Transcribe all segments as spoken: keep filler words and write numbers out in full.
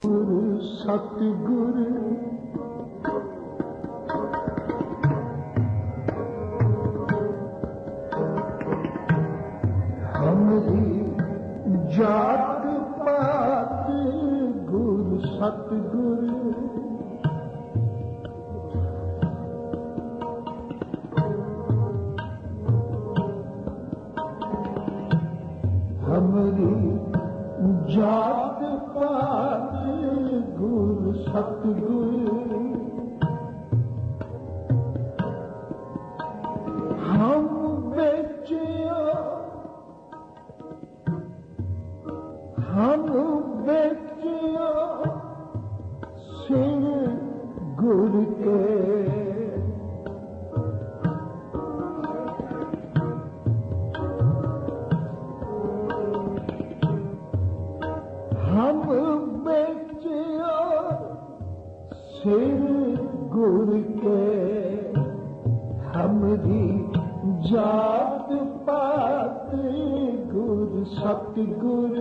सतगुर हमरी जात पात गुरु सतगुर हमरी जात पात गुरु सतगुर हम बेचिया हम बेचिया सिर गुर के हम बेचिया सिर गुर के हमरी जात पात गुर सतगुर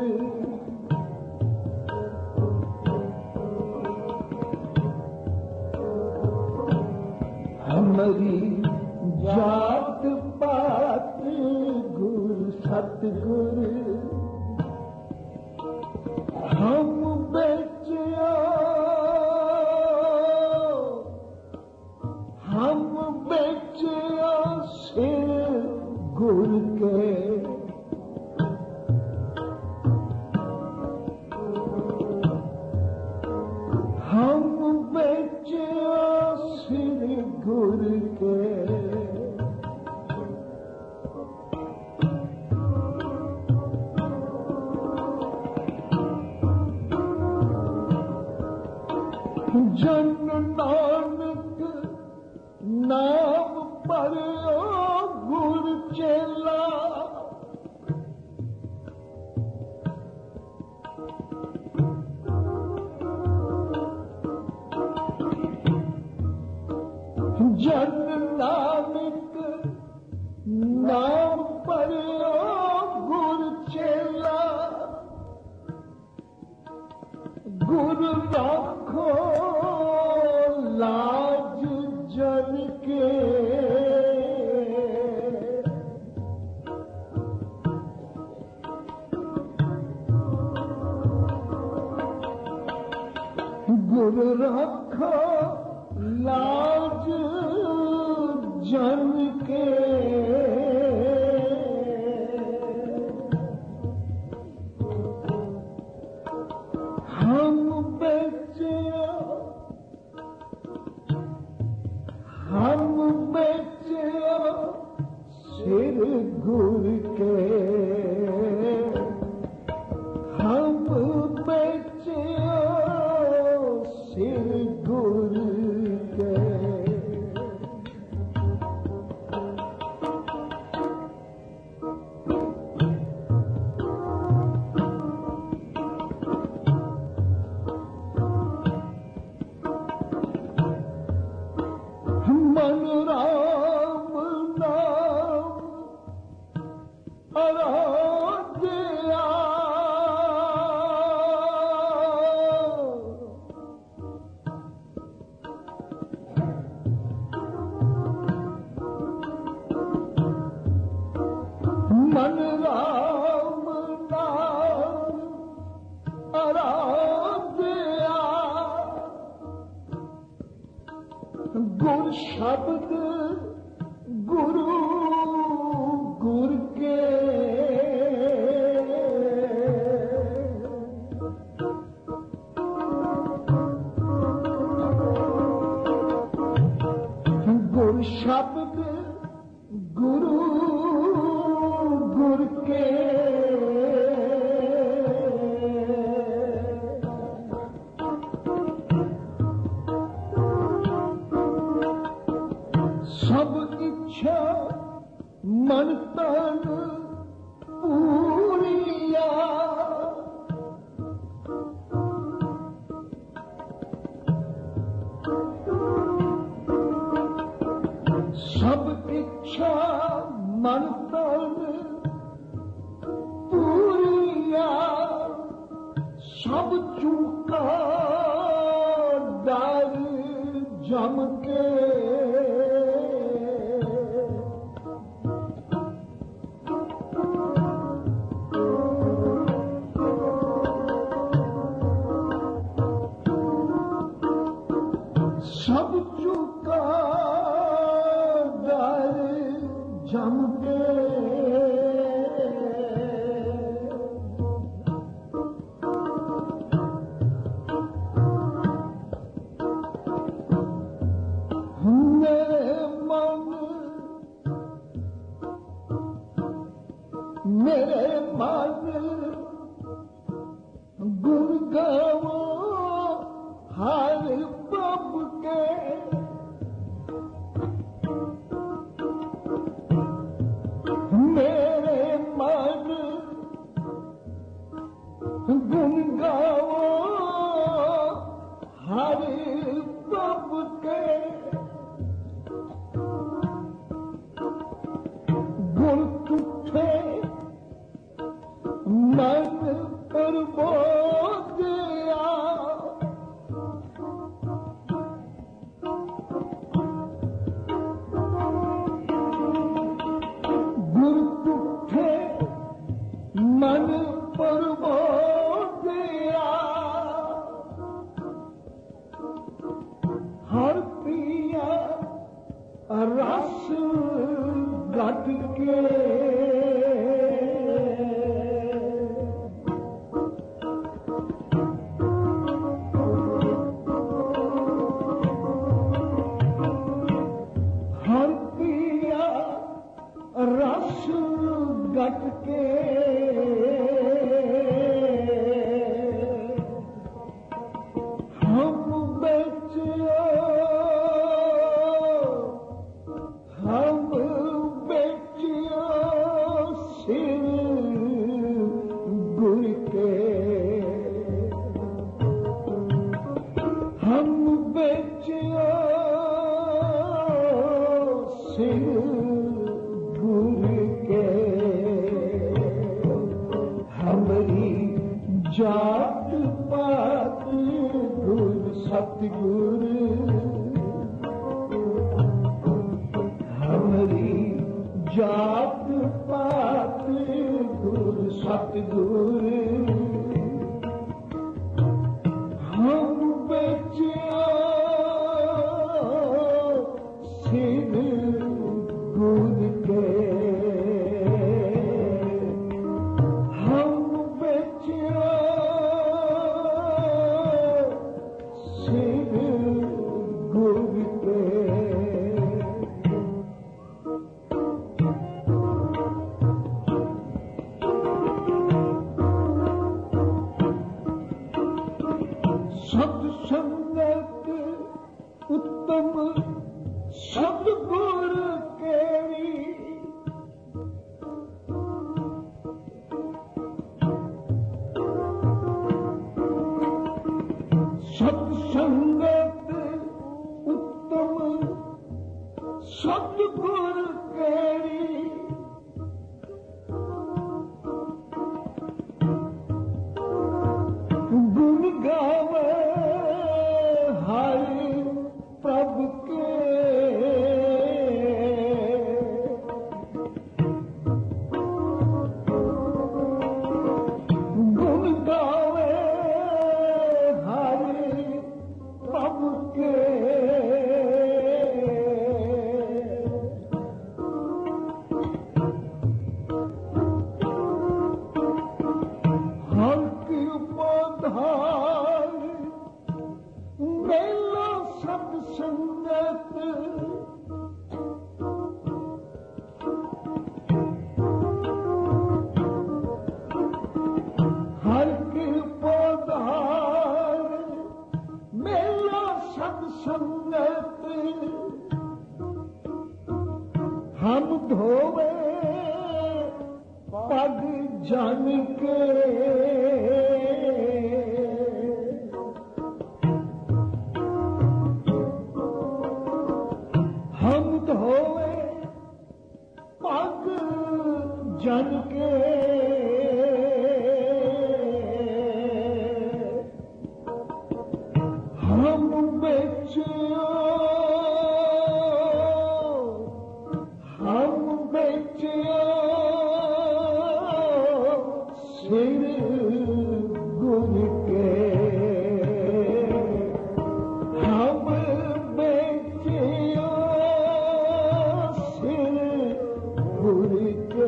हमरी जात पात गुर सतगुर हम बेचिया हम बेचिया सिर गुर के हम बेचिया सिर गुर के जन नानक नाम पढ़ो गुर चेला जन नानक नाम पढ़ो गुर चेला गुर राखो लाज जन के गुर राखो लाज जन के हम बेचिया हम बेचिया सिर गुर के हम बेचिया सिर गुर के मन राम नाम आराध्या मन राम नाम आराध्या गुर शब्द गुरु गुर के गुर शब्द गुरु गुर के सब इच्छा मन तन पूरिया सब इच्छा मन तन पूरिया सब चूका गुण गाओ हर प्रभु के, गुण तुठे मन प्रबोधिया, गुण तुठे मन प्रबोधिया, हर पिया रस गट के, हर पिया रस गट के, हम बेचियो हम बेचियो सिर गुर के, हम बेचियो सिर गुर के, हमारी जात पात गुर सतगुर, हमारी जात पात गुर सतगुर, हम बेचियो सिर गुर के, हम बेचियो सिर गुर के, सत्संगत उत्तम सतगुर केरी, सत्संगत उत्तम सतगुर केरी, गुण गावे हर प्रभु के, गुण गावे हर प्रभु के, हर की उपधार मेला सत्संगत, हर की उपधार मेला सत्संगत, हम धोवे पग जन के, हम धोवे पग जन के, हम बेचियो हम बेचियो सिर गुर के, हम बेचियो सिर गुर के,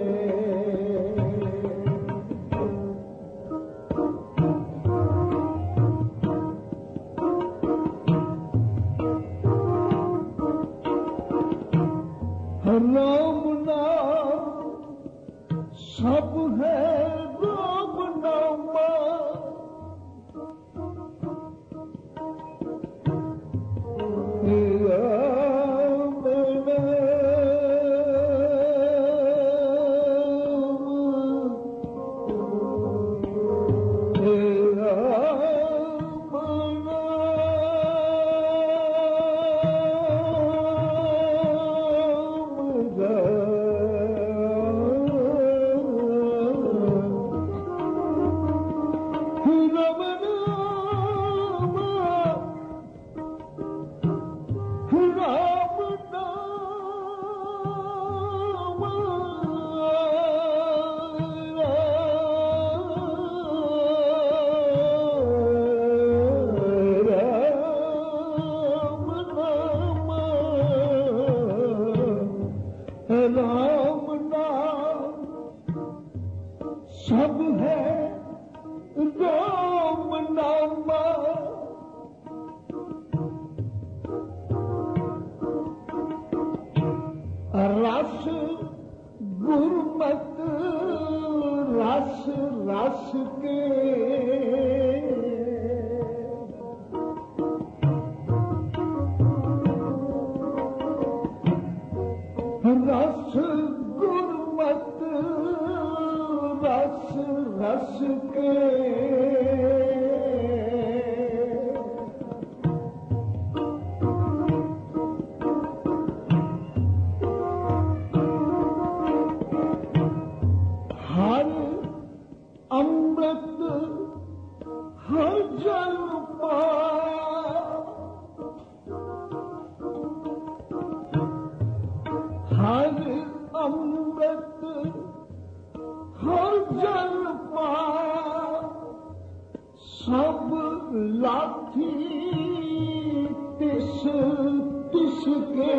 राम नाम सब है राम नामा, है राम नामा रस गुरमत रस रस के रस गुरमत रस रस के हर अमृत हर जल पाया हर अमृत हर जल पाया सब लाठी तिस तिस के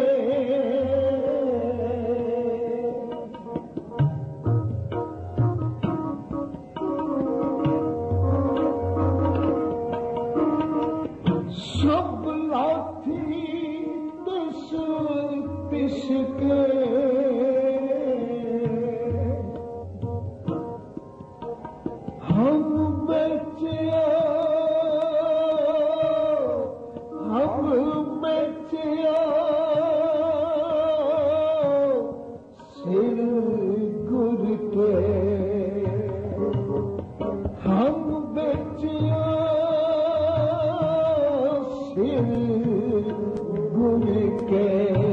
सब लाठी तिस तिस के हम बेचिया हम बेचिया सिर गुर के हम बेचिया सिर गुर के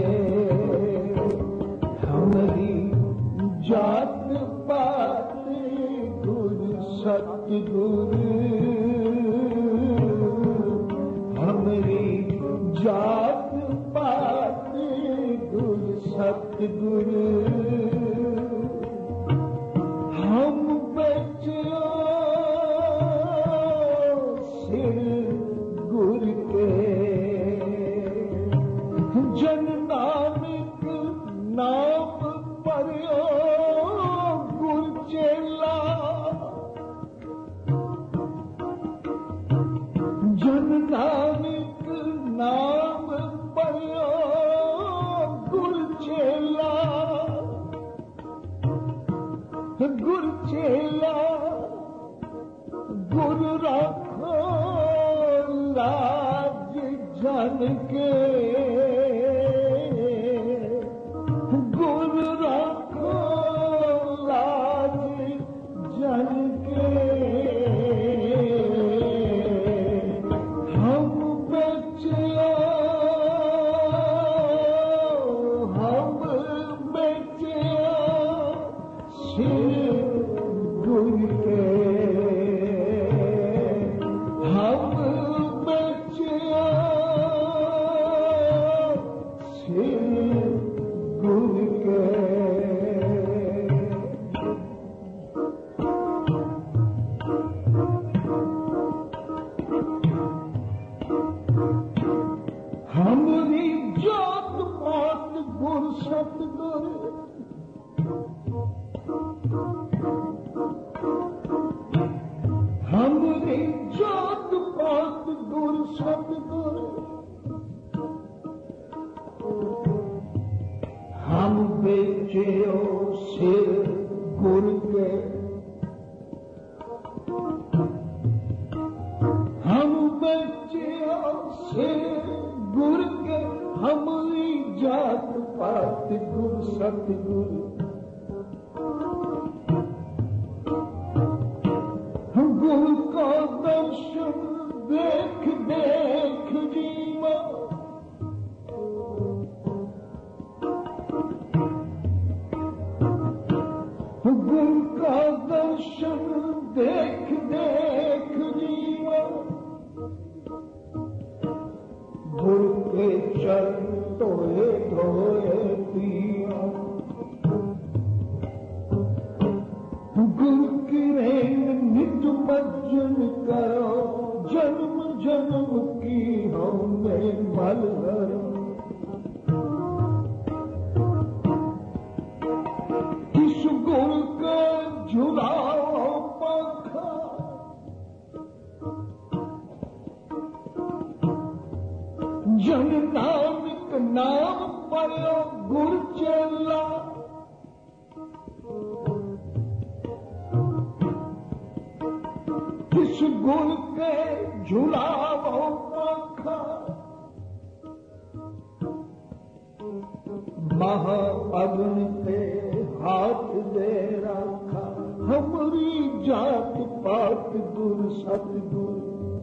हमारी जात पात गुर सतगुरु हमारी जात पात गुर सतगुरु हम बचिया सिर गुर के जन नानक नाम परियो गुर चेला जन नानक नाम परियो गुर चेला गुर चेला गुर राखो लाज जन के गुर राखो लाज जन के हम बचिया हम बचिया सिर गुर के हम बचिया सिर गुर के हमारी जात पात गुर सतगुर हमारी जात पात गुर सतगुर हम बेचियो सिर गुर के हम बेचियो सिर गुर के हमारी जात पात गुर सतगुर गुर का दर्शन देख देख जीवा गुर का दर्शन देख देख जीवा गुर के चरण धोए धोए पिया गुर की रेन निज मज्जन करो जन्म जन्म की हमें मलहर इस गुर का झुलाओ जन नानक नाम पढ़ो गुर चेला, किस गुर के झुलावो पंखा, महा अग्नि पे हाथ दे रखा, हमारी जात पात गुर सतगुर,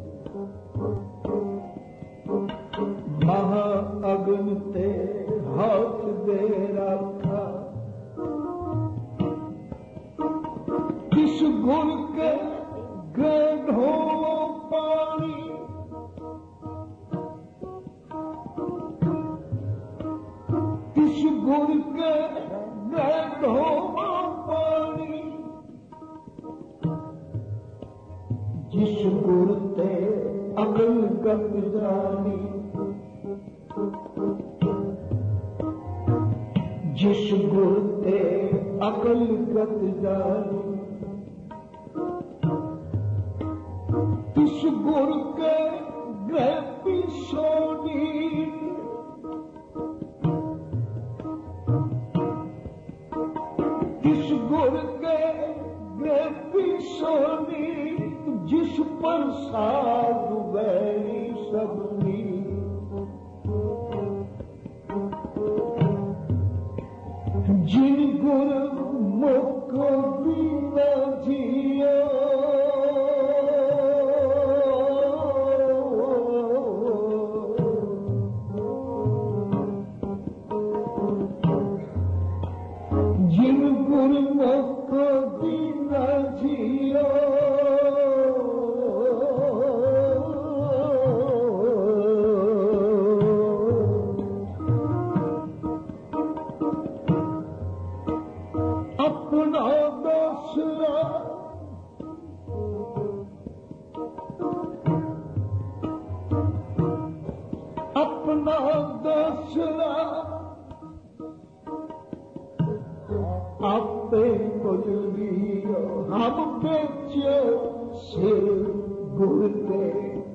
महा अग्नि पे हाथ दे रखा, किस गुर के गढ़ो पानी, किस गुर के गढ़ो पानी, जिस गुर ते अकल गत जानी, जिस गुर ते अकल गत जानी, किस गुर के गृह पिछोड़ी, किस गुर के गृह पिछोड़ी, जिस पर साधु वैरी सबनी, जिन गुर मुख बिना जियो, जिन गुर मुख बिना जियो, अपना दसरा अपना दसरा आपे कुलियो, हम बेचो सिर गुर के,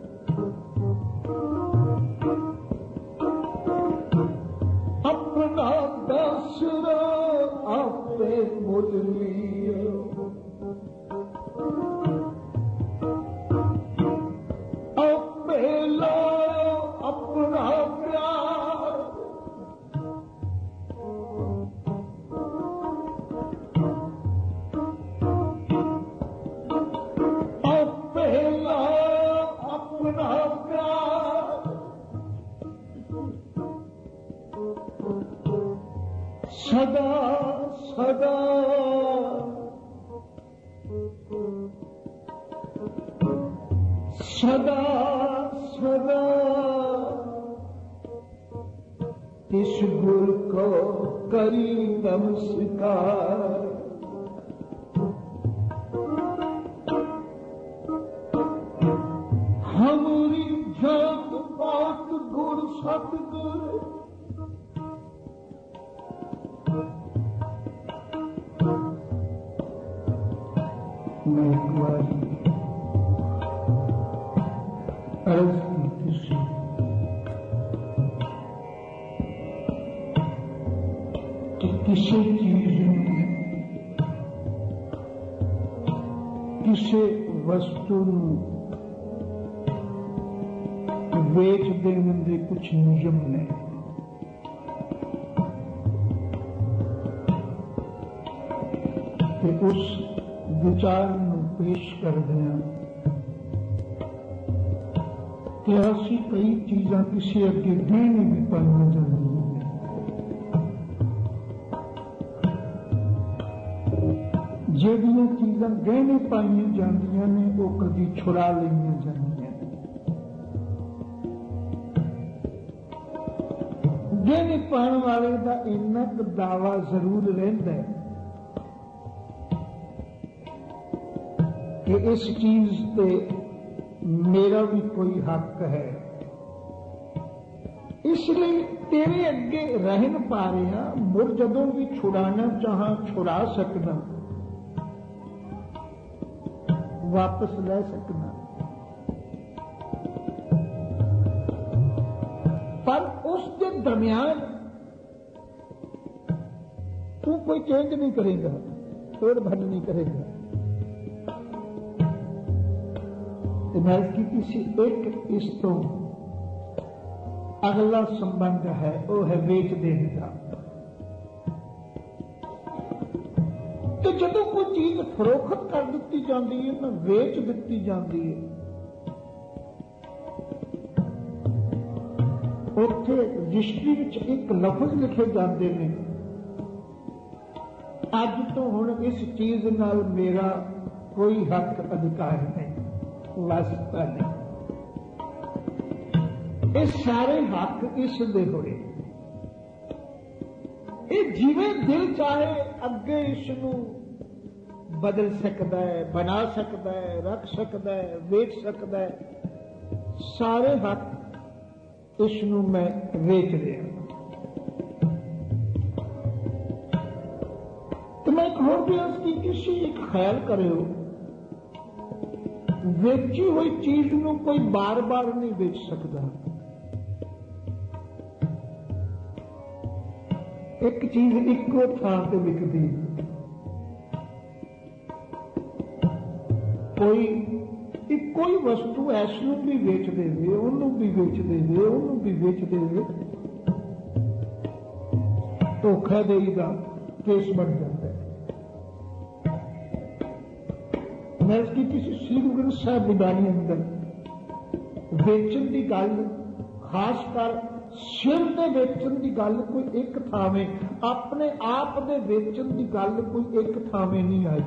अपना दसरा आपे मुल लियो, आपे लाओ अपना प्यार, आपे लाओ अपना प्यार, सदा सदा सदा सदा इस गुर को करी नमस्कार, हमारी जात पात गुर सतगुर, मैं एक बार अर्ज की किसी कि किसी चीज में किसी वस्तु ਵੇਚ ਦੇਣ ਦੇ ਕੁਝ ਨਿਯਮ ਨੇ, ਤੇ ਉਸ ਵਿਚਾਰ ਨੂੰ ਪੇਸ਼ ਕਰਦੇ ਹਾਂ ਕਿ ਅਸੀਂ ਕਈ ਚੀਜ਼ਾਂ ਕਿਸੇ ਅੱਗੇ ਗਹਿਣੇ ਵੀ ਪਾਈਆਂ ਜਾਂਦੀਆਂ ਨੇ, ਜਿਹੜੀਆਂ ਚੀਜ਼ਾਂ ਗਹਿਣੇ ਪਾਈਆਂ ਜਾਂਦੀਆਂ ਨੇ ਉਹ ਕਦੀ ਛੁਡਾ ਲਈਆਂ ਜਾਂਦੀਆਂ ਨੇ। ਗਹਿਣੇ ਪਾਉਣ ਵਾਲੇ ਦਾ ਇੰਨਾ ਕੁ ਦਾਵਾ ਜ਼ਰੂਰ ਰਹਿੰਦਾ ਹੈ ਕਿ ਇਸ ਚੀਜ਼ ਤੇ मेरा भी कोई हक है, इसलिए तेरे अगे रह न पा रहा, मुड़ जदों भी छुड़ाना चाह छुड़ा सकना, वापस ले सकना। उसके दरमियान तू कोई चेंज नहीं करेगा, तोड़ भंड नहीं करेगा। मैं इसकी किसी एक इस तो अगला संबंध है, वो है बेच देने का। तो जदों कोई चीज फरोख्त कर दी जाती है ना, वेच दी जाती है, उत्थे रजिस्ट्री विच एक लफ्ज लिखे जाते हैं, अज तो हुण इस चीज नाल मेरा कोई हक अधिकार नहीं, वास्ता नहीं। ये सारे हक इस दे होए, ये जिवें दिल चाहे अगे इसनूं बदल सकता है, बना सकता है, रख सकता है, वेच सकता है। सारे हक इसनूं मैं वेच रहा। तो मैं एक होर भी उसकी किसी एक ख्याल करो, वेची हुई चीज नूं कोई बार बार नहीं बेच सकता। एक चीज इको थां ते विकदी, कोई इको ही वस्तु ऐसनूं भी वेच देवे, उन्होंने भी वेच देवे, उन्होंने भी वेच देवे, धोखाधड़ी का केस बन जाता है। मैं इसकी किसी श्री गुरु ग्रंथ साहिब की बाणी अंदर वेचन की गल, खासकर सिर के वेचन की गल कोई एक थावे, अपने आप के वेचन की गल कोई एक थावे नहीं आई,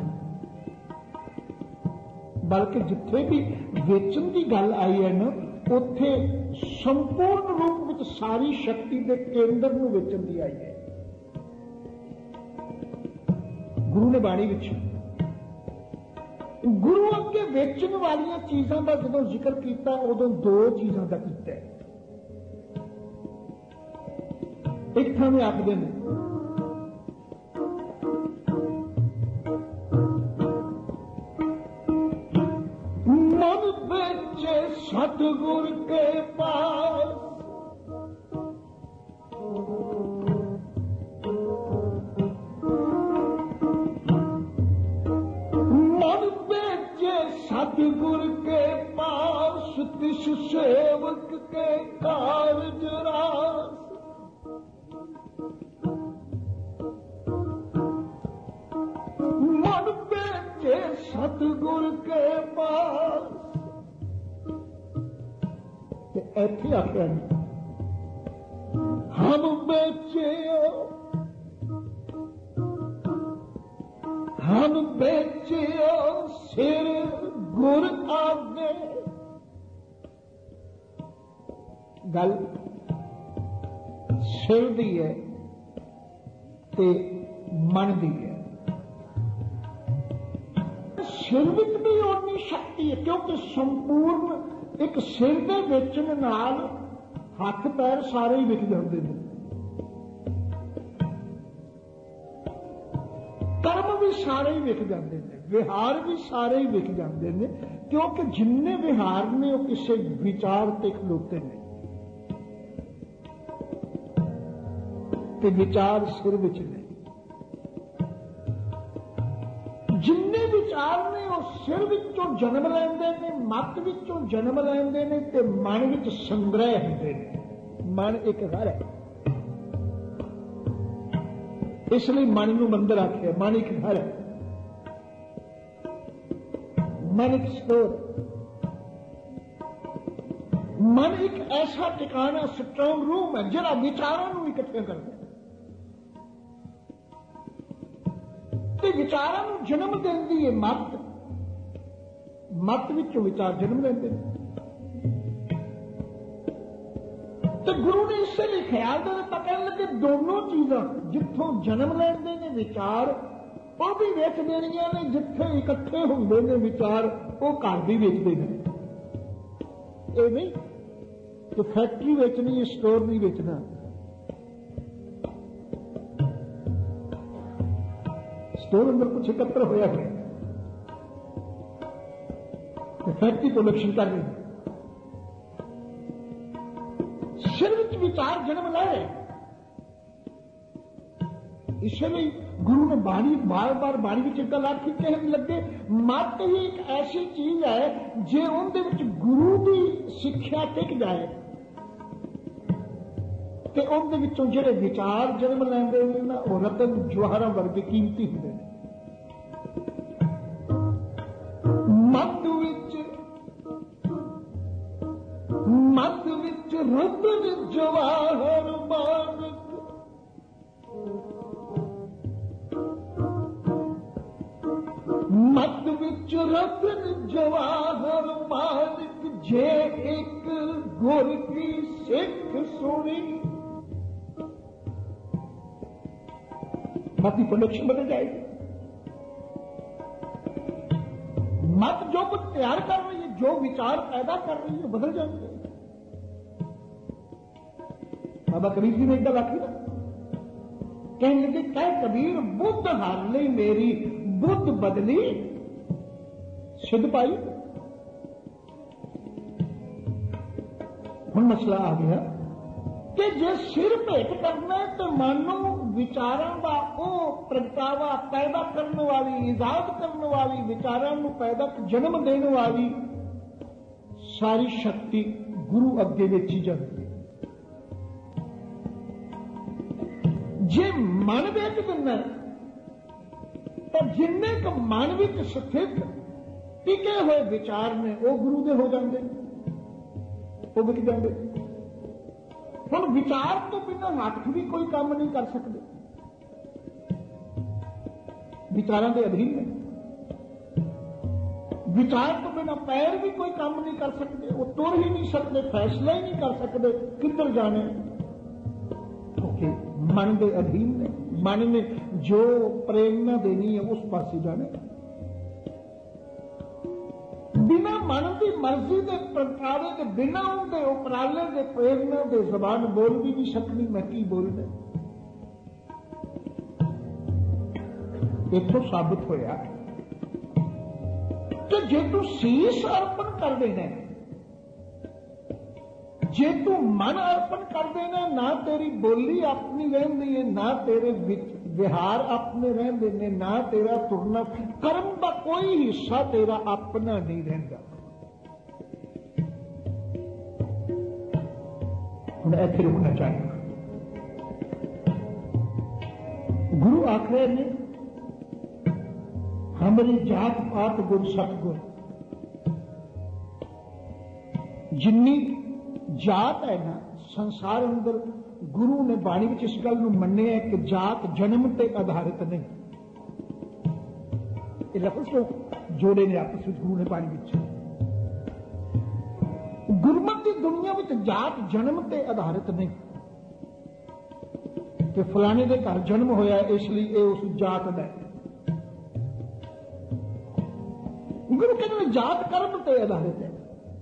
बल्कि जिथे भी वेचन की गल आई है ना, उथे संपूर्ण रूप में सारी शक्ति के केंद्र में वेचन की आई है। गुरु ने बाणी विच गुरु अगे वेचन वाली चीजों का जो जिक्र किया, उदों दो चीजों का किया। एक थां में आखदे ने मन बेचे सतगुर के पास, मन बेचे सतगुर के पास, तिस सेवक के कारज रास। मन बेचे सतगुर के पास, ऐसे आख्या हम बेचे, हम बेचे सिर गुर आगे। गल सिर दी है ते मन दी है। सिर विच भी उन्नी शक्ति है, क्योंकि संपूर्ण एक सिर के वेचन नाल हाथ पैर सारे ही विक जाते हैं, कर्म भी सारे ही विक जाते हैं, विहार भी सारे ही विक जाते हैं, क्योंकि जिन्ने विहार ने वो किसी विचार ते खलोते हैं, ते विचार सिर विच ने। जिन्ने विचार ने वो सिर विचों जन्म लेंदे ने, मत विचों जन्म लेंदे ने, ते मन विच संग्रह होंदे ने। मन एक घर है, इसलिए मन नूं मंदिर आखिया। मन एक घर है, मन एक स्टोर, मन एक ऐसा ठिकाना, स्ट्रांग रूम है जिहड़ा विचारों नूं इकट्ठे करदा है, ते विचारों नूं जन्म देंदी है मत, मत विचों विचार जन्म लेंदे ने। तो गुरु ने इसलिए ख्याल दे दिता, कहने लगे दोनों चीजां जिथों जन्म लेंदे ने विचार, वो भी वेच देनियां ने, जिथे इकट्ठे होंदे ने विचार, वो घर भी वेचदे ने। ये नहीं तो फैक्ट्री वेचनी है, स्टोर नहीं वेचना। स्टोर अंदर कुछ एकत्र होया है, फैक्ट्री प्रोडक्शन कर रही है। सिर विच विचार जन्म ले रहे। इसलिए गुरु ने बाणी बार बार बाणी विच एक गल आखी, कहन लगे मत ही एक ऐसी चीज है जे उनदे विच गुरु की सिक्ख्या टिक जाए ते उनदे विचों जिहड़े विचार जन्म लैंदे ने ना वो रतन जवाहरां वर्गे कीमती हुंदे ने। मत विच मत विच रतन जवाहर मानक, मत विच रतन जवाहर मानक, जे एक गुर की सिख सुनी मत की प्रोडक्शन बदल जाएगी। मत जो कुछ तैयार कर रही है, जो विचार पैदा कर रही है, बदल जाएंगे। बाबा कबीर जी ने एक गल आखी ना, कहने लगे कह कबीर बुद्ध हार ली मेरी, बुद्ध बदली सिद्ध पाई। हुण मसला आ गया कि जे सिर भेंट करना है तो मानो विचारां दा ओ प्रगटावा पैदा करने वाली, इजाद करने वाली, विचारां नूं पैदा जन्म देने वाली सारी शक्ति गुरु अगे वेची जाती है। जे मन वेच दिना तो जिन्ने क मन विच स्थित टिके हुए विचार ने वो गुरु दे हो जाते, वो विक जाते। हुण विचार तो बिना नाटक भी कोई काम नहीं कर सकते, विचारां दे अधीन ने। विचार तो बिना पैर भी कोई काम नहीं कर सकते, वो तुर ही नहीं सकते, फैसला ही नहीं कर सकते किधर जाने, क्योंकि मन के अधीन ने। मन ने जो प्रेरणा देनी है उस पासे जाने। बिना मन की मर्जी के प्रगटावे के, बिना उनके उपराले के प्रेरणा के जबान बोल भी नहीं सकनी, मैं की बोलना। इथों साबित होया कि जे तू शीश अर्पण कर देना, जे तू मन अर्पण कर देना, ना तेरी बोली अपनी रहती है, ना तेरे विहार अपने रहते ने, ना तेरा तुरना, कर्म का कोई हिस्सा तेरा अपना नहीं रहता। हुण इत्थे रुकना चाहिए। गुरु आख रहे ने हमारी जात पात गुर सतगुर, जिन्नी जात है ना संसार अंदर, गुरु ने बाणी में इस गल मन्निया कि जात जन्म ते आधारित नहीं। ये लफ्ज तो जोड़े ने आपस में गुरु ने बाणी में। गुरमत की दुनिया में जात जन्म ते आधारित नहीं कि फलाने के घर जन्म होया इसलिए उस जात का। गुरु कहते जात कर्म ते आधारित है।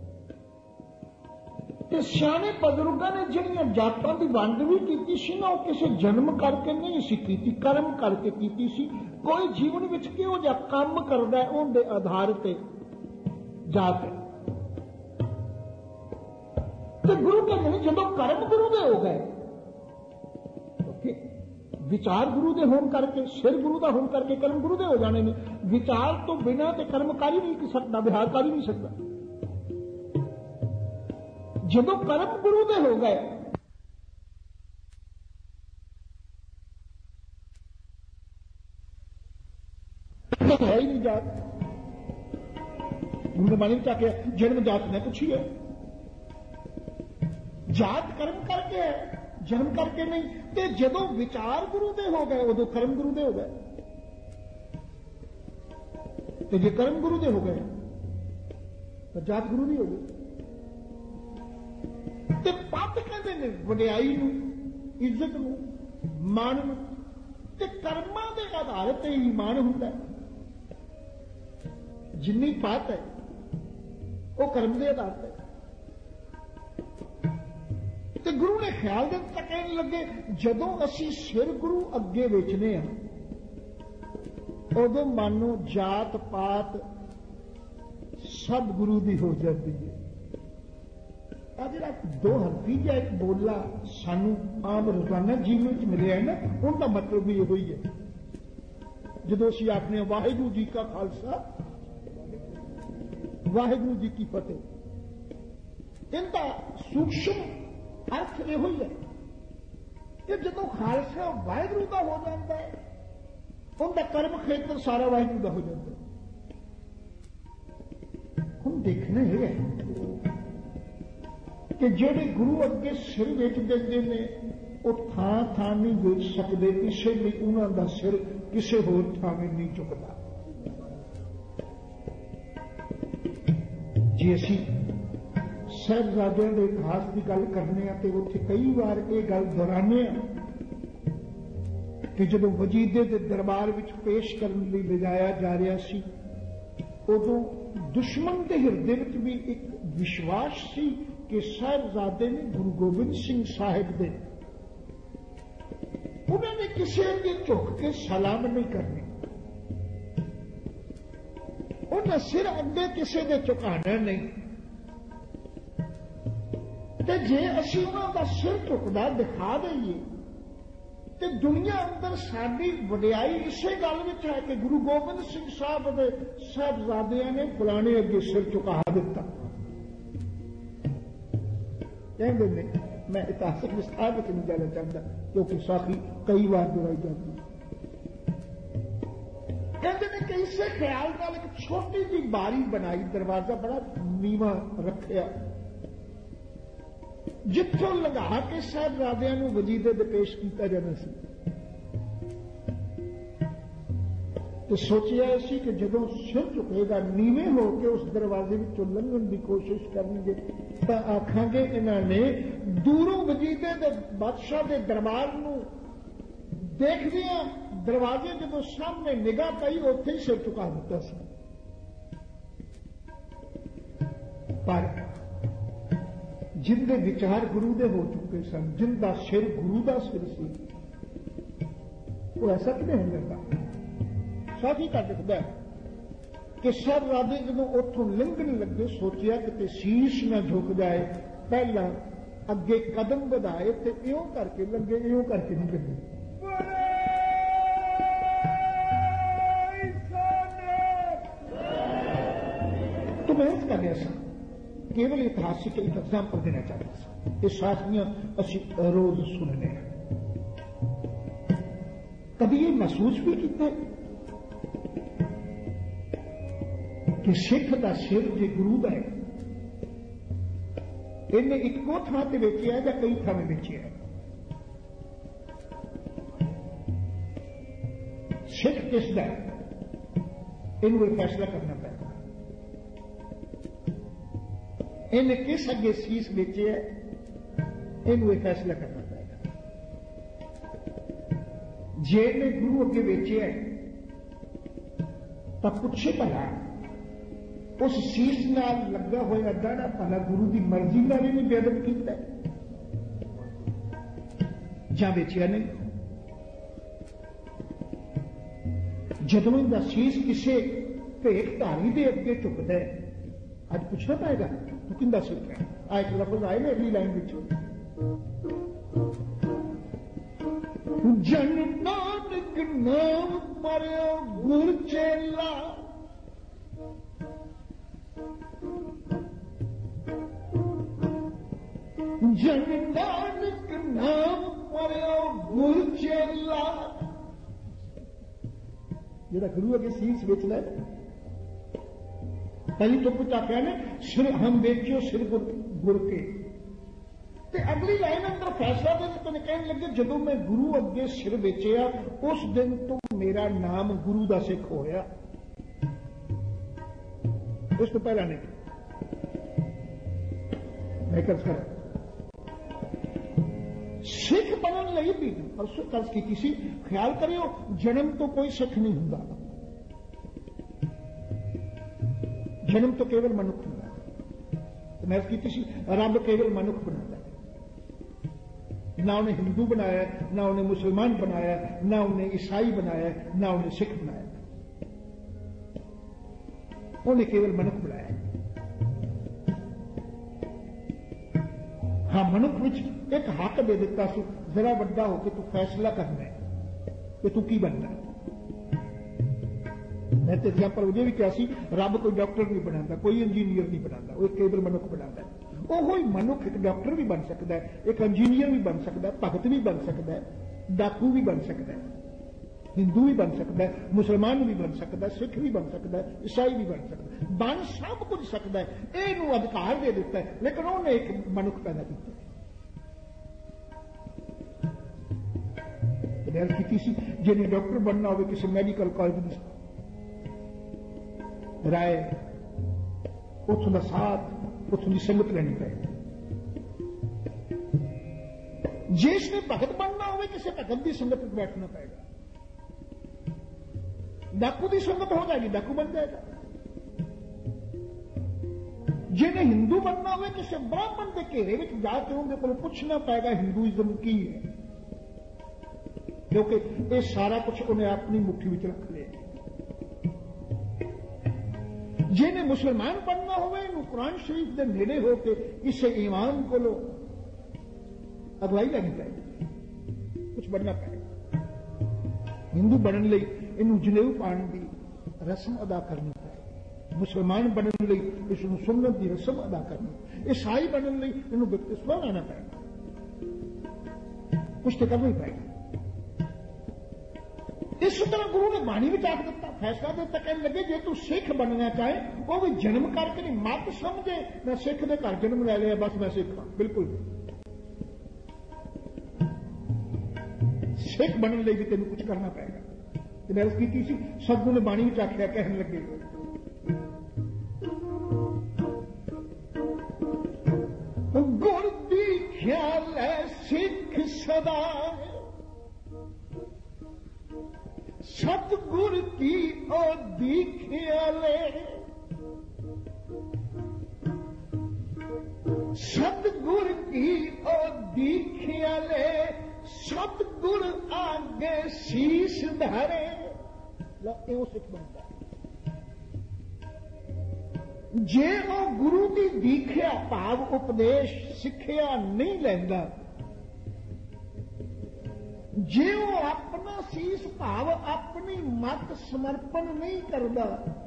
ते सियाने बजुर्गों ने जिहड़ियां जातां दी वंड भी कीती सी ना, वो किसी जन्म करके नहीं सी कीती, कर्म करके कीती सी। कोई जीवन विच किहो जिहा काम करदा है उहदे आधार ते जात है। ते गुरु कहते हैं जदों कर्म गुरु दे हो गए, विचार गुरु दे होण करके, सिर गुरु दा होण करके कर्म गुरु दे हो जाने ने। विचार तो बिना ते कर्म कर ही नहीं सकता, विहार कर ही नहीं सकता। जदों कर्म गुरु दे हो गए तो है ही नहीं जात। गुरु ने मानी चाहे जन्म जात ने पूछी है, जात कर्म करके है, जन्म करके नहीं। ते जदों विचार गुरु दे हो गए उदों कर्म गुरु दे हो गए। ते जे कर्म गुरु दे हो गए तो जात गुरु नहीं हो गई। ते पद कहते ने वडियाई नूं, इज्जत नूं, मान नूं ते कर्मां दे आधार ते ही मान हुंदा है। जिन्नी पत है वो कर्म दे आधार ते। ते गुरु ने ख्याल दे तक कहने लगे जदों असीं सिर गुरु अगे वेचने आ उदों मानो जात पात सब गुरु दी हो जाती है। अज जिहड़ा दो हरफी या एक बोला सानू आम रोजाना जीवन च मिलिया है ना, उनका मतलब भी यही है। जो असीं आखने वाहिगुरू जी का खालसा वाहिगुरू जी की फतेह, इनका सूक्ष्म अर्थ यही है कि जो खालसा वाहिगुरू का हो जाता है, उनका कर्म खेत्र सारा वाहिगुरू का हो जाता है। हम देखना यह है कि जेडे गुरु अगे सिर वेच देंगे ने, वो थां थां नहीं वेच सकते, इसलिए उन्हों का सिर किसी होर थावे नहीं चुकता। जे असी साहिबजादियों के इतिहास की गल करने तो उत्थे कई बार ये गल दोहराने कि जब वजीदे के दरबार में पेश करने लिए लिजाया जा रहा सी, उदों दुश्मन के हिरदे में भी एक विश्वास सी कि साहिबजादे ने गुरु गोबिंद सिंह साहिब दे उन्होंने किसी अगे झुक के सलाम नहीं करनी, उन्हें सिर अगे किसी ने झुकाना नहीं। तो जे असी उन्होंने सिर झुकदा दिखा दईए तो दुनिया अंदर साडी वडियाई इसे गल विच है कि गुरु गोबिंद सिंह साहब दे साहिबजादियां ने फलाने अगे सिर झुका दिता। कहते हैं, मैं इतिहासिक विस्तार में नहीं जाना चाहता क्योंकि साखी कई बार दोहराई जाती है। कहते हैं कि इसे ख्याल नाल एक छोटी सी बारी बनाई, दरवाजा बड़ा नीवा रखिया, जिथों लंघा के साहिबजादियां नूं वजीदे दे पेश किया जाना सी। तो सोचिया सी कि जदों सिर झुकेगा नीवे होकर उस दरवाजे विचों लंघण की कोशिश करेंगे तो आखांगे इन्होंने दूरों वजीदे दे बादशाह के दरबार नूं देखदियां दरवाजे जदों सामने निगाह पई उत्थे ही सिर झुका दिता सी। पर जिनके विचार गुरु दे हो चुके सन, जिनका सिर गुरु का सिर सी, वो ऐसा किवें हो जाता। साथी का दिखता है कि साहिबजादे जदों उत्थों लंघण लगे सोचिया कि शीश न झुक जाए, पहला अगे कदम बढ़ाए तो इं करके लंघे, इं करके नहीं लंघे। तो मैं इस कर रहा था, केवल इतिहासिक एक एग्जाम्पल देना चाहता था। ये साखियां असी रोज सुनने हैं। कभी ये महसूस भी किया कि सिख का सिर जो गुरु का है, इन्हें इको थां ते वेचिया है या कई थावें वेचिया है। सिख किसका है, इन्हें फैसला करना पड़ेगा। इन्हें किस अगे शीश बेचे है, इन्हें फैसला करना पड़ेगा। जे ने गुरु अगे बेचे है तो पूछे भला उस शीश नाल लगा होया दाड़ा भला गुरु की मर्जी का भी नहीं बेअदब किया जां बेचिया नहीं। जदों इनका शीश किसी भेखधारी के अगे झुकता है, अज पूछना पाएगा तू किंदा सिर है। आ एक लफ्ज आए ना अगली लाइन विच, जन नानक नाम मरियो गुर चेला, जन नानक नाम मरियो गुर चेला। जेड़ा गुरु अगे शीश बेचना है, पहली तो कुछ आख्या ने सिर हम बेचियो सिर गुर, गुर के। ते अगली लाइन अंदर फैसला दे तो कहने लगे जदों मैं गुरु अगे सिर बेचिया उस दिन तो मेरा नाम गुरु का सिख होया। उस तो पहला नहीं मैं कर सर सिख बनने लई भी परसों कर्ज की किसी ख्याल करियो जन्म तो कोई सिख नहीं हुंदा, जन्म तो केवल मनुख होता है। मैं की किसी रब केवल मनुख बनाता है, ना उन्हें हिंदू बनाया, ना उन्हें मुसलमान बनाया, ना उन्हें ईसाई बनाया, ना उन्हें सिख बनाया, उन्हें केवल मनुख बनाया। हाँ मनुख विच एक हक दे दिता सी, जरा बड़ा होकर तू फैसला करना है कि तू की बनना है। मैं तो एग्जाम्पल उजे भी कहा सी, रब कोई डॉक्टर नहीं बनाता, कोई इंजीनियर नहीं बनाता, वो केवल मनुख बनाता है। वो ही मनुख एक डॉक्टर भी बन सकता है, एक इंजीनियर भी बन सकता है, भगत भी बन सकता है, डाकू भी बन सकता है, हिंदू भी बन सकता है, मुसलमान भी बन सकता है, सिख भी बन सकता है, ईसाई भी बन सकता है, बन सब कुछ सकता है। यू अधिकार दे दिता है, लेकिन उन्हें एक मनुख पैदा किया। गल की जिन्हें डॉक्टर बनना हो किसी मेडिकल कॉलेज की राय, उथों का साथ, उथों की संगत लेनी पड़ेगी। जिसने भगत बनना हो किसी भगत की संगत में बैठना पड़ेगा। डाकू की संगत हो जाएगी, डाकू बन जाएगा। जिन्हें हिंदू बनना हो किसी ब्राह्मण के घेरे में जाके उनके को पूछना पड़ेगा हिंदुइज्म की है, क्योंकि ये सारा कुछ उन्हें अपनी मुट्ठी में रख लिया। जिन्हें मुसलमान बनना हो कुरान शरीफ के नेड़े होकर इस ईमान को लो अगवाई लेनी पड़ेगी, कुछ बनना पड़ेगा। हिंदू बनने लई इनू जनेऊ पाने की रस्म अदा करनी पड़ेगी, मुसलमान बनने लई इसनू सुन्नत की रस्म अदा करनी, ईसाई बनने लई इनू बपतिस्मा लाना पड़ेगा, कुछ तो करना ही पड़ेगा। इस तरह गुरु ने बाणी भी आख दिता, फैसला दिता, कहने लगे जे तू सिख बनना चाहे वो भी जन्म करके नहीं, मत समझे मैं सिख के घर जन्म ले लिया बस मैं सिख हाँ, बिल्कुल सिख बनने लगी भी तेन कुछ करना पड़ेगा। मैं उसकी की सदगुरु ने बाणी भी आख्या, कहने लगे गुर दी ख्याल है सिख सदा, सतगुर की ओ दीख्याले, सतगुर की ओ दीख्याले, सतगुर आगे शीश धरे। लो एवं सिख बनता जे वो गुरु की दीख्या भाव उपदेश सिखिया नहीं लेंदा, जे वो अपना शीश भाव अपनी मत समर्पण नहीं करता,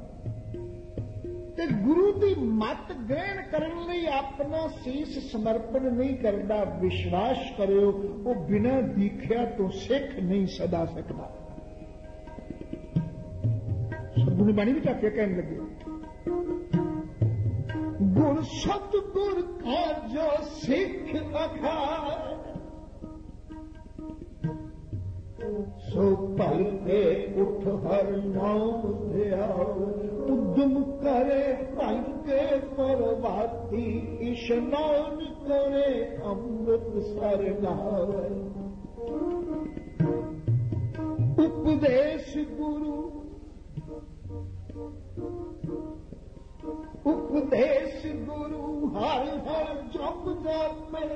ते गुरु की मत ग्रहण करने लई अपना शीश समर्पण नहीं करता, विश्वास करो वो बिना दीख्या तो सिख नहीं सदा सकता। सतगुरु बाणी भी आख्या, कहने लगे गुर सतगुर का जो सिख अखार, सो पल के उठ हर नाम ध्याओ, उद्यम करे पल के परवाती, इशनान करे अमृत सर नावे। उपदेश गुरु उपदेश गुरु हर हर जप जापे,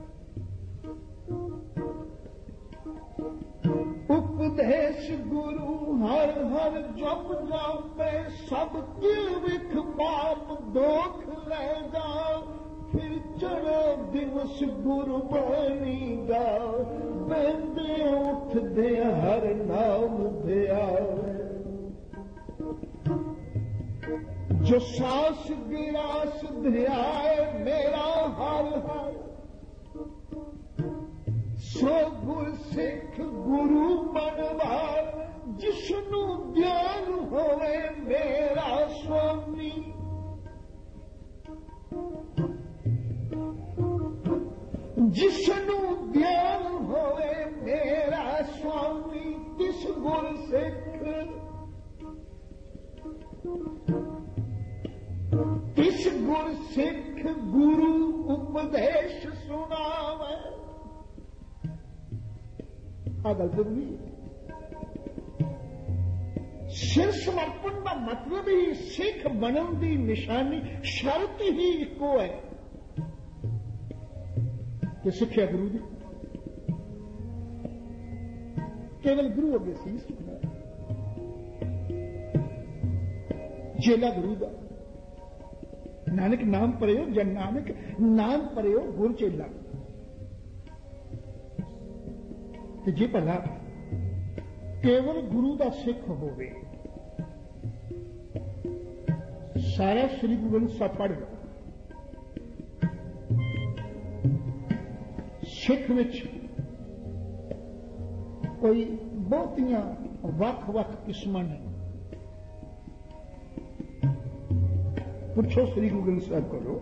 उपदेश गुरु हर हर जप जापे, सब किल विख पाप दोख ले जाओ, फिर चढ़ो दिवस गुरु बानी गाओ, बंदे उठ दे हर नाम ध्याओ। जो सास गिरास ध्याए मेरा हर हर, सो गुर सिख गुरु बनवार, जिसनु ज्ञान होवे मेरा स्वामी। जिसनु ज्ञान होवे मेरा स्वामी, तिस गुर सिख तिस गुर सिख गुरु उपदेश सुनावे। आ गल जरूरी है। सिर समर्पण का मतलब ही सिख बनन की निशानी शर्त ही इको है कि सिक्ख्या गुरु की, केवल गुरु अगे शीश झुकना, चेला गुरु का। नानक नाम परयो जन नानक नाम परयो गुर चेला। ਤੇ ਜੇ ਭਲਾ ਕੇਵਲ ਗੁਰੂ ਦਾ ਸਿੱਖ ਹੋਵੇ, ਸਾਰਾ ਸ੍ਰੀ ਗੁਰੂ ਗ੍ਰੰਥ ਸਾਹਿਬ ਪੜ੍ਹ ਲਓ, ਸਿੱਖ ਵਿੱਚ ਕੋਈ ਬਹੁਤੀਆਂ ਵੱਖ-ਵੱਖ ਕਿਸਮਾਂ ਨੇ। ਪੁੱਛੋ ਸ੍ਰੀ ਗੁਰੂ ਗ੍ਰੰਥ ਸਾਹਿਬ ਕੋਲੋਂ,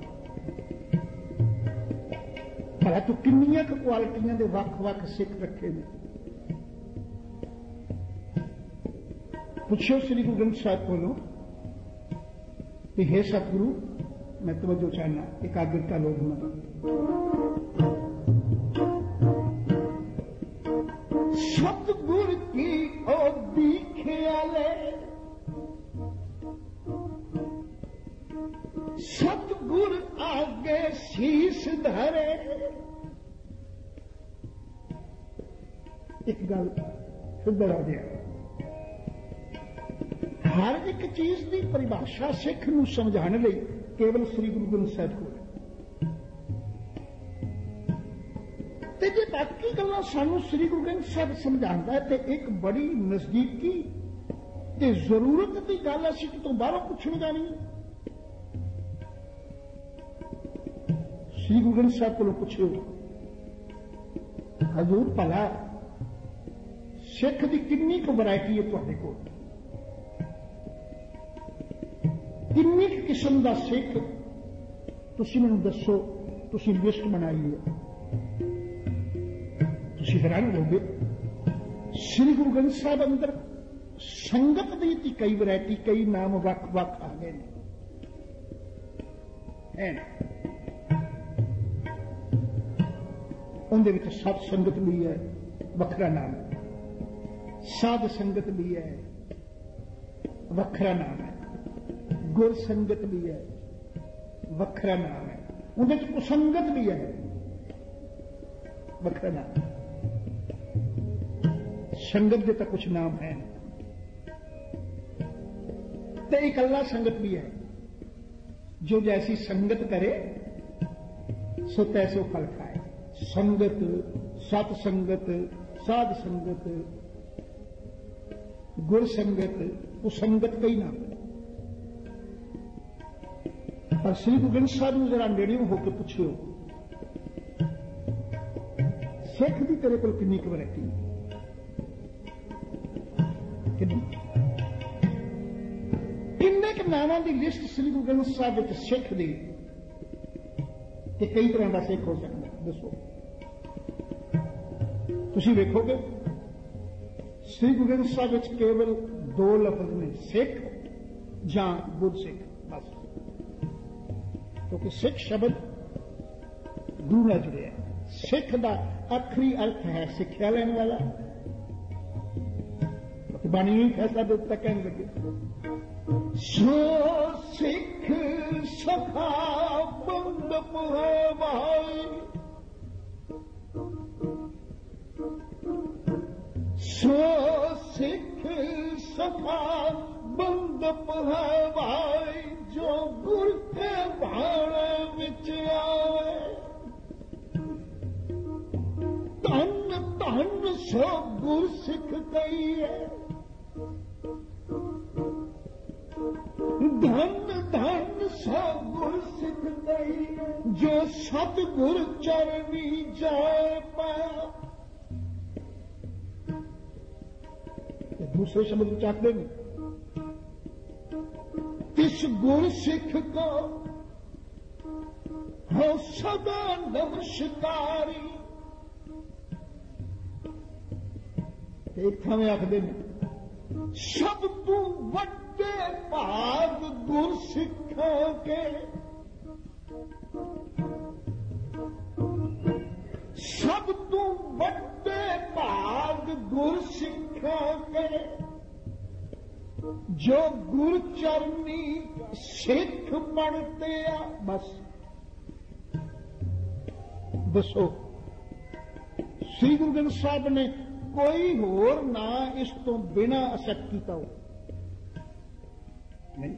ਭਲਾ ਤੂੰ ਕਿੰਨੀਆਂ ਕੁ ਕੁਆਲਿਟੀਆਂ ਦੇ ਵੱਖ-ਵੱਖ ਸਿੱਖ ਰੱਖੇ ਨੇ? ਪੁੱਛੋ ਸ੍ਰੀ ਗੁਰੂ ਗ੍ਰੰਥ ਸਾਹਿਬ ਕੋਲੋਂ कि हे सतगुरु, मैं तवज्जो चाहना, एकाग्रता लोग मत। सतगुर की ओ दीख्याले, सतगुर आगे शीश धरे। एक गल फिर आ गया, हर एक चीज की परिभाषा सिख नूं समझाने लई केवल श्री गुरु ग्रंथ साहिब कोल ते जे बाकी गल्लां सानूं श्री गुरु ग्रंथ साहिब समझांदा है ते एक बड़ी नजदीकी ते जरूरत की गल असीं कितों बाहरों पुछण जानी। श्री गुरु ग्रंथ साहिब कोलों पुछिओ, हजूर भला सिख की कितनी क वैरायटी है तुहाडे कोल? किन्नी किस्म का सिख तुसीं मैनूं दसो, तुसीं लिस्ट बनाई है, तुसीं हैरान होगे। श्री गुरु ग्रंथ साहिब अंदर संगत की कई वैरायटी, कई नाम वक् वक् आ गए हैं। उनदे विच सत संगत भी है, वखरा नाम है, साध संगत भी है, वखरा नाम है, गुर संगत भी है, वखरा नाम है, उनके कुसंगत भी है, वखरा नाम। संगत के तो कुछ नाम है, तो एक अल्लाह संगत भी है, जो जैसी संगत करे सो तैसो फल खाए। संगत, सतसंगत, साध संगत, गुर संगत, कुसंगत कई नाम है। पर श्री गुरु ग्रंथ साहिब नूं जरा नेड़े होकर पुछिओ, सिख की तेरे कोल कितनी क वैरायटी? किन्ने क नावां दी लिस्ट श्री गुरु ग्रंथ साहिब विच सिख दी ते कई तरह का सिख हो सकता है, दसो। तुसीं वेखोगे श्री गुरु ग्रंथ साहिब विच केवल दो लफ्ज ने, सिख जां गुर सिख, बस। क्योंकि सिख शब्द गुरु नाल जुड़े है। सिख का आखिरी अर्थ है सिक्ख्या लैण वाला। बाणी ने फैसला दिता, कहने लगे, सो सिख सखा बंद भाई, सो सिख सखा बंद भाई, जो गुर के भाणे विच आवे, धन धन सो गुर सिख गई है, धन धन सो गुर सिख गई, जो सतगुर चरनी जाए पाया। दूसरे शब्द चाहते हैं, तिस गुर सिख को हो सदा नमस्कारी। एक थां में आखदे ने, सब तू वड्डे भाग गुर सिखां के, सब तू वड्डे भाग गुर सिखां के, जो गुर चरनी सिख बनते आ। बस दसो, श्री गुरु ग्रंथ साहिब ने कोई होर ना इस तो बिना असट किया हो नहीं,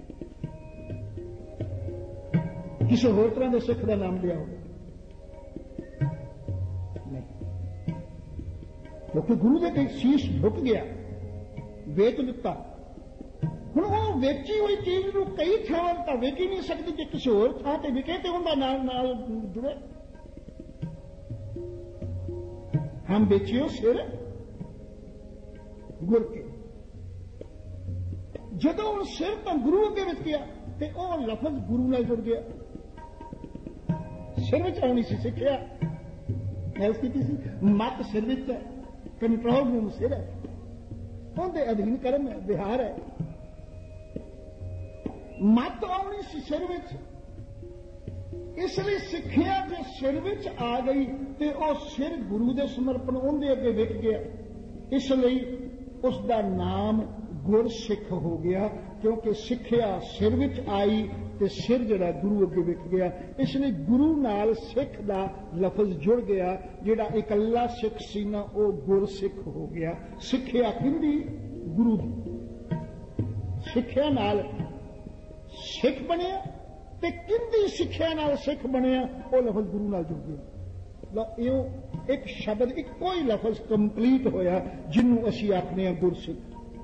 किसी होर तरह के सिख का नाम लिया हो नहीं। क्योंकि गुरु के कई शीश झुक गया, वेच दिता। हुण वो वेची हुई चीज नूं कई थावां तां वेच ही नहीं सकती, जे किसी होर थां ते विके ते उहदा नाल नाल जुड़े। हम बेचियो सिर गुर के, जदों हुण सिर तां गुरु अगे विच गया ते ओह लफज गुरु नाल जुड़ गया। सिर विच आउणी सी सिक्ख्या, गल कीती सी, मत सिर विच है, कंट्रोल रूम सिर है, उहदे अधीन कर्म है, विहार है। मत आउणी सी सिर विच, इसलिए सिक्ख्या जो सिर विच आ गई ते ओह सिर गुरु दे समर्पण उहदे अगे विक गया, इसलिए उसका नाम गुरसिख हो गया, क्योंकि सिक्ख्या सिर विच आई ते सिर जिहड़ा गुरु अगे विक गया। इसलिए गुरु नाल सिख दा लफज जुड़ गया, जिहड़ा इकल्ला सिख सी ना ओह गुरसिख हो गया। सिक्ख्या किंदी? गुरु दी। सिक्ख्या नाल सिख बनिया ते किंदी सिक्ख्या नाल सिख बनिया, ओह लफज गुरु नाल जुड़ गया। लो इहो एक शब्द, एक कोई लफज कंप्लीट होया जिन्हों असी आखने हैं गुरसिख।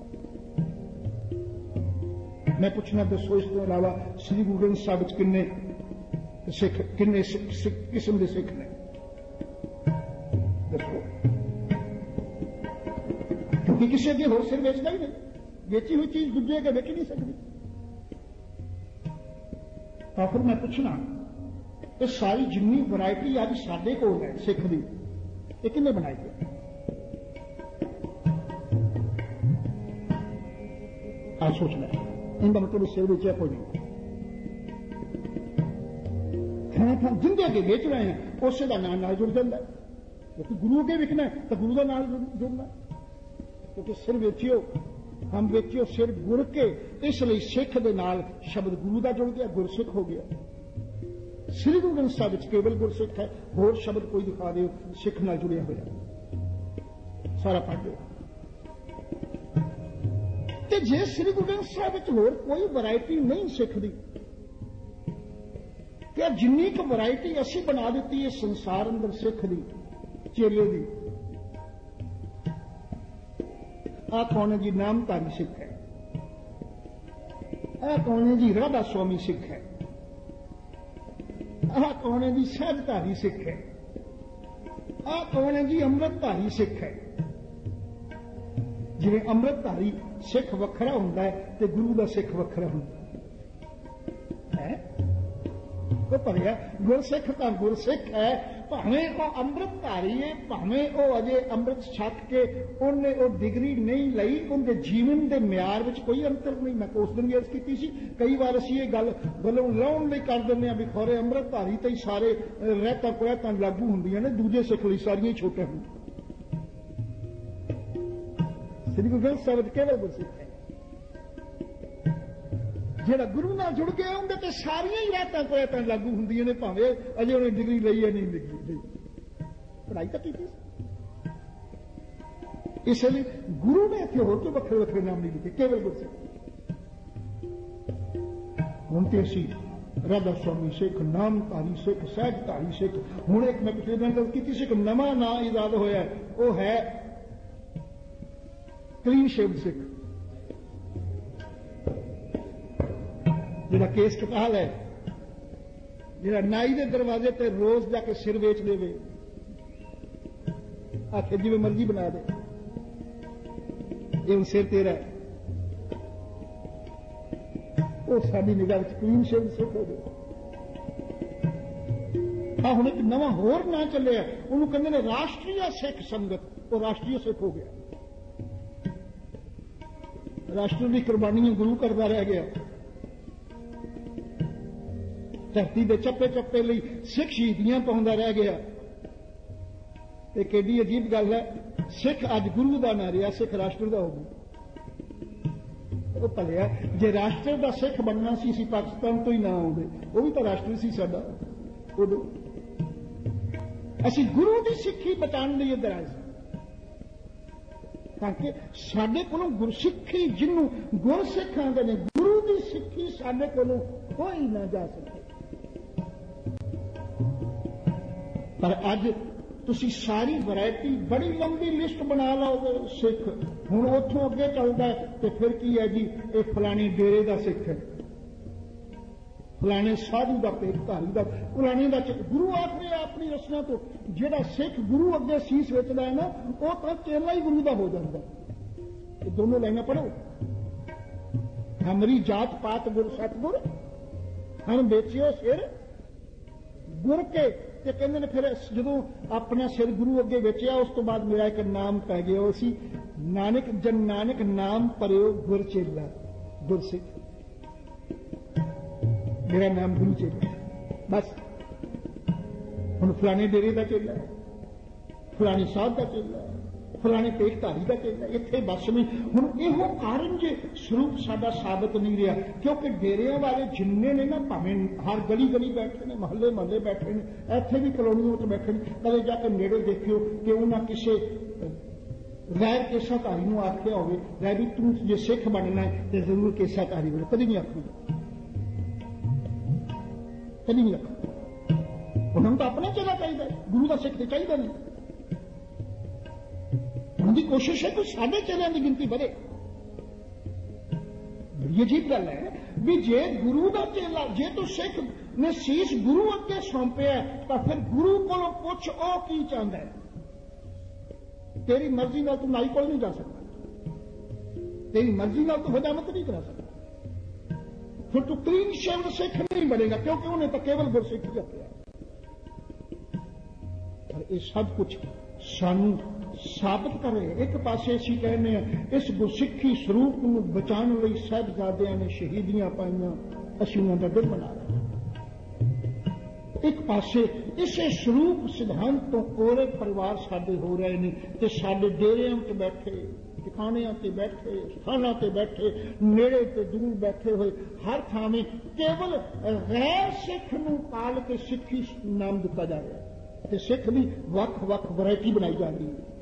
मैं पूछना दसो इस तो इलावा श्री गुरु ग्रंथ साहिब किन्ने सिख, किन्ने किस्म के सिख ने? दसो, क्योंकि किसी अगे होर सिर बेचता ही नहीं, बेची हुई चीज दूजे अगे बेच नहीं सकती। तो फिर मैं पूछना, ये सारी जिन्नी वैरायटी अज साडे कोल है सिख दी, ये किन्ने बनाई है? आ सोचना, इनका मतलब सिर बेचा कोई नहीं। थां थां जिंदे अगे बेच रहे हैं उस दा नाम नाल जुड़ जाता है, क्योंकि गुरु अगे विकना है तो गुरु का नाम जुड़ना, क्योंकि सिर बेचियो, हम बेचियो सिर गुर के, इसलिए सिख दे नाल शब्द गुरु का जुड़ गया, गुरसिख हो गया। श्री गुरु ग्रंथ साहिब केवल गुरसिख है, होर शब्द कोई दिखा दो सिख नाल जुड़िया होया, सारा पढ़ दो। ते जे श्री गुरु ग्रंथ साहिब होर कोई वैरायटी नहीं सिख दी, क्या जिन्नी क वैरायटी असी बना दी है संसार अंदर सिख दी, चेले दी। आ कौन है जी? नामधारी सिख है। आ कौन है जी? राधा स्वामी सिख है। आ कौन है जी? सहजधारी सिख है। आ कौन है जी? अमृतधारी सिख है। जिवें अमृतधारी सिख वखरा हुंदा है ते गुरु का सिख वखरा हुंदा है। तो भलिया गुरसिख तां गुरसिख है, भावें वो अमृतधारी है, भावें वो अजे अमृत छक के उन्हें वो डिग्री नहीं लई, उनके जीवन के म्यार में कोई अंतर नहीं। मैं उस दिन भी अर्ज की सी, कई बार असी ये गल गलों लाउण लई कर दिंदे आ भी खौरे अमृतधारी तो ही सारे रहता कुरैतां लागू हुंदियां ने, दूजे सिख लई सारियां छोटे हुंदियां। श्री गुरु ग्रंथ साहिब केवल गुरसिख है, जेड़ा गुरु नाल जुड़ गया उनके ते सारियां ही रहतां कुरैतां लागू हुंदियां ने, भावें अजे उन्हें डिग्री लई है नहीं लई, पढ़ाई तो की। इसलिए गुरु ने इत्थे होर कोई वखरे वखरे नाम नहीं लिखे, केवल गुरसिख। हुण ते असीं राधा स्वामी सिख, नामधारी सिख, सहजधारी सिख, हुण एक मैं पिछले दिन गल कीती सी, एक नवां नाम ईजाद होया, वो है क्लीन शेव्ड सिख। जिहड़ा केस कटाल है, जिहड़ा नाई के दरवाजे ते रोज जाके सिर वेच देवे, आखे जिवें मर्जी बना दे, ये सिर तेरा है, वो साडी निगाह विच क्लीन शेव्ड सिख हो गया। हाँ, हुण एक नवां होर ना चलिया, उन्होंने कहते हैं राष्ट्रीय सिख संगत, वो राष्ट्रीय सिख हो गया। राष्ट्र की कुर्बानियां गुरु करता रह गया, धरती के चप्पे चप्पे लिए सिख शहीदियां पाउंदा रह गया। ते केडी अजीब गल है, सिख अज गुरु का ना रहा, सिख राष्ट्र का हो गया। वो भलिया जे राष्ट्र का सिख बनना सी, सी पाकिस्तान तो ही ना आउंदे, वो भी तो राष्ट्र सी साडा। उदों असीं गुरु की सिक्खी बचाने लिए इधर आए, ताकि साडे कोलों गुरसिक्खी जिन्नू गुरसिख आंदे ने, गुरु की सिक्खी साडे कोलों कोई ना जा सके। पर अज तुसी सारी वैरायटी बड़ी लंबी लिस्ट बना लो सिख हुण उत्थों अगे चलदा है ते फिर की है जी ये फलाने डेरे का सिख है, फलाने साधु का पेटधारी का फलाने का गुरु आखिर अपनी रचना तो जिहड़ा सिख गुरु अगे सीस वेचदा है ना वो तो चेला ही गुरु का हो जाता है। ये दोनों लाइना पढ़ो, हमरी जात पात गुर सतगुर हम बेचियो सिर गुर के ते कहते ने फिर जो अपना सिर गुरु अगे वेचिया उस तो बाद मेरा एक नाम पै गया उसी नानक जन नानक नाम परियो गुर चेला गुर सिख, मेरा नाम गुरु चेला बस। हुण फलाने डेरे का चेला है, फलाने साध का चेला है, फलाने पेटधारी का चेला इत्थे बस में। हुण इहो कारण जे स्वरूप साडा साबित नहीं रहा क्योंकि डेरिया वाले जिन्ने ने ना भावें हर गली गली बैठे ने महल्ले महल्ले बैठे ने इत्थे भी कलोनियों में बैठे ने कदे जाके नेड़े देखियो कि उन्हें किसी गैर केसाधारी नूं आख्या होवे लै भी तू जे सिख बनना है तो जरूर केसाधारी बनो, कदी नहीं आखूगा, कदी नहीं आखूगा। उन्होंने तो अपना चेला चाहिए, गुरु का सिख तो चाहिए नहीं। उनकी कोशिश है कि साढ़े चेलियां की गिनती बढ़े। बड़ी अजीब गल है भी जे गुरु का चेला जे तो सिख ने शीश गुरु अगे सौंपया तो फिर गुरु को पुछ ओ की चाहता है, तेरी मर्जी नाल तू नाई कोल नहीं जा सकता, तेरी मर्जी नाल तू हजामत नहीं करा सकता, फिर तू क्लीन शेव्ड सिख नहीं बनेगा क्योंकि उन्हें तो केवल गुरसिख ही रखा। पर यह सब कुछ सानू साबित करे। एक पासे असीं कहने इस गुरसिखी स्वरूप को बचाने लई साहिबजादियां ने शहीदियां पाईयां, असीं उन्हां दा दिन मना रहे हैं। एक पासे इसे स्वरूप सिद्धांत तो कोरे परिवार साडे हो रहे हैं ते साडे डेरियां ते बैठे ठिकाणियां ते बैठे स्थानां ते बैठे नेड़े ते दूर बैठे हुए हर थावें केवल गैर सिख नूं पाल के सिखी नाम दिता जा रहा है ते सिख भी वख वख वैरायटी बनाई जा रही है।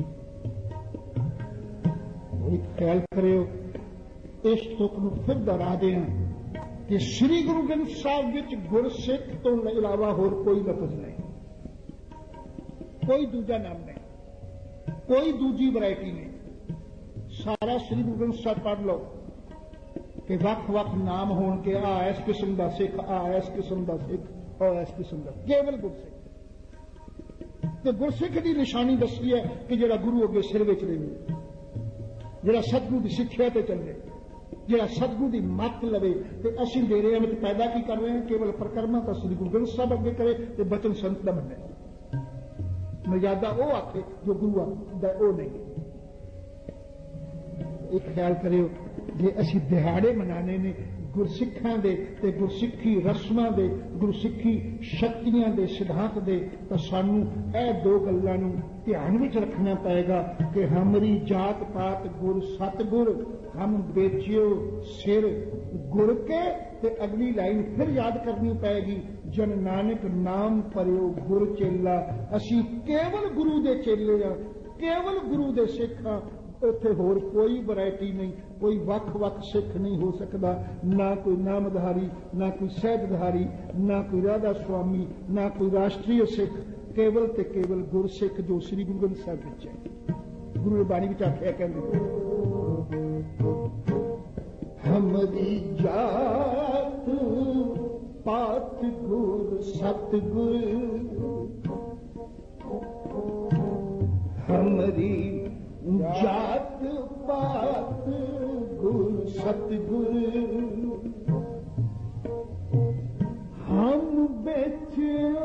एक ख्याल करियो इस तुक नूं फिर दोहरा दें कि श्री गुरु ग्रंथ साहब विच गुरसिख तो इलावा होर कोई लफज नहीं, कोई दूजा नाम नहीं, कोई दूजी वैरायटी नहीं। सारा श्री गुरु ग्रंथ साहब पढ़ लो कि वख वख नाम होण के आ इस किस्म का सिख, आ इस किस्म का सिख और इस किस्म का केवल गुरसिख। तो गुरसिख की निशानी दसी है कि जिहड़ा गुरु अगे सिर विच रहे, जिहड़ा सतगुरु की सिक्ख्या ते चले, जिहड़ा सतगुरु की मत लवे। तो असीं डेरियां विच पैदा की कर रहे हैं केवल परिक्रमा तो श्री गुरु ग्रंथ साहब अगे करे ते बचन संत का मन्ने, मर्यादा वो आखे जो गुरु आखदा वो नहीं। एक ख्याल करियो जे असीं दिहाड़े मनाने ने गुरसिखां दे ते गुरसिखी रस्मां दे गुरसिखी शक्तियां दे सिद्धांत दे तो सानू ए दो गल्लां नूं ध्यान विच रखना पएगा कि हमारी जात पात गुर सतगुर हम बेचियो सिर गुर के ते अगली लाइन फिर याद करनी पएगी जन नानक नाम परियो गुर चेला। असीं केवल गुरु दे चेले आ, केवल गुरु दे सिख आ, उत्थे होर कोई वैरायटी नहीं, कोई वख वख सिख नहीं हो सकता, ना कोई नामधारी, ना कोई सहजधारी, ना कोई राधा स्वामी, ना कोई राष्ट्रीय सिख, केवल ते केवल गुरसिख जो श्री गुरु ग्रंथ साहब विच है। गुरु बाणी विच आख्या कहंदे हमरी जात पात गुर सतगुर, हमरी जात पात गुर सतगुर, हम बेचियो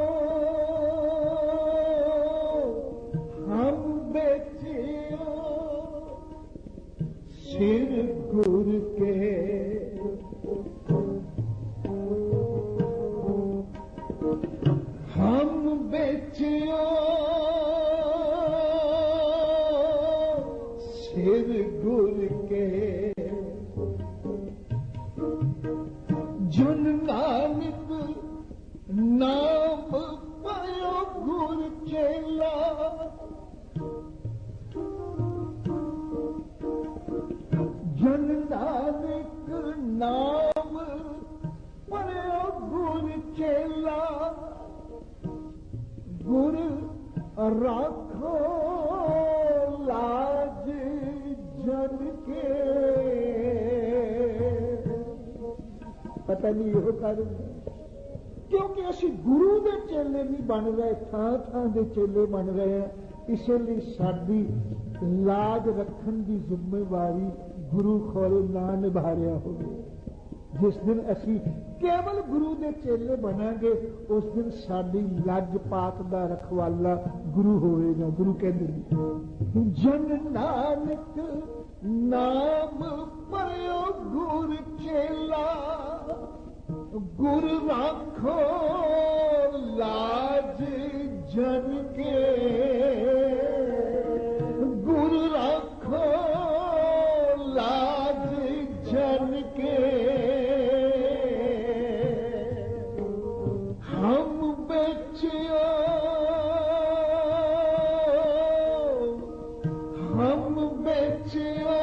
हम बेचियो सिर गुर के, हम बेचियो सिर गुर के, जुन नानक नाम पायो गुर चेला, जुन नानक नाम पायो गुर चेला, गुर राखो लाज जन के। पता नहीं यो कारण क्योंकि असी गुरु दे चेले नहीं बन रहे, थां थां दे चेले बन रहे हैं। इसलिए साडी लाज रखन की जिम्मेवारी गुरु खोल ना निभा रहा होवे। जिस दिन असी केवल गुरु दे चेले बनांगे उस दिन साडी लज पात दा रखवाला गुरु होएगा। गुरु कहते जन नानक नाम परयो गुर चेला, गुर राखो लाज जन के, गुर राखो लाज जन के। हम बेचियो हम बेचियो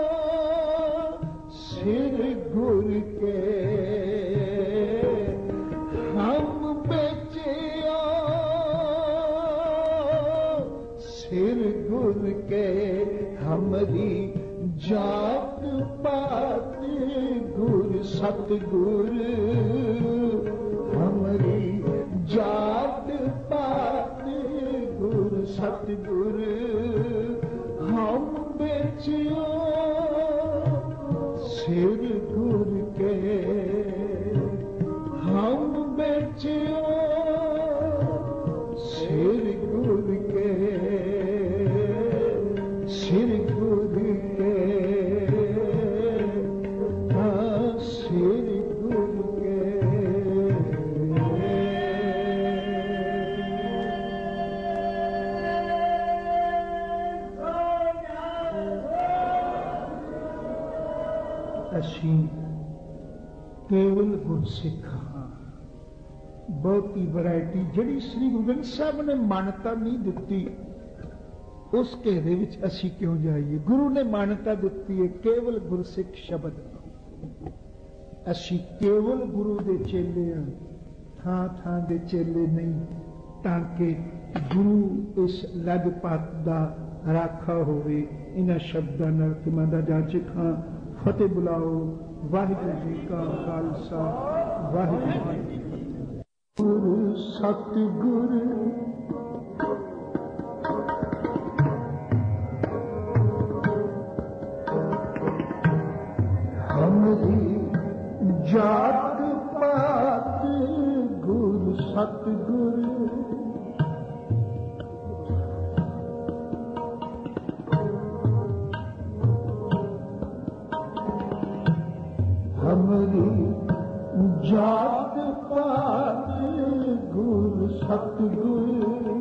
सिर गुर के, हम बेचियो सिर गुर के। हमारी जात पात गुर सतगुर, हमारी जात पात गुर सतगुर। हम बेचियो सिर गुर के, हम बेचियो सिर गुर के, सिर गुर के, हाँ सिर गुर के। असी केवल गुरसिख हाँ, बहुती वैरायटी जिहड़ी श्री गुरु ग्रंथ साहब ने मान्यता नहीं दिती उस घेरे विच असी क्यों जाइए। गुरु ने मान्यता दिती है केवल गुरसिख शब्द। असी केवल गुरु दे चेले हैं, थां थां दे चेले नहीं, ताकि गुरु इस लजपात दा राखा होवे। इन्हां शब्दां नाल तिमां दा जाचक हां। फतेह बुलाओ। वाहिगुरू जी का खालसा, वाहिगुरू जी की फतेह। गुरु सतगुर हमारी जात पात गुरु सतगुर, हमारी जात पात गुर सतगुर।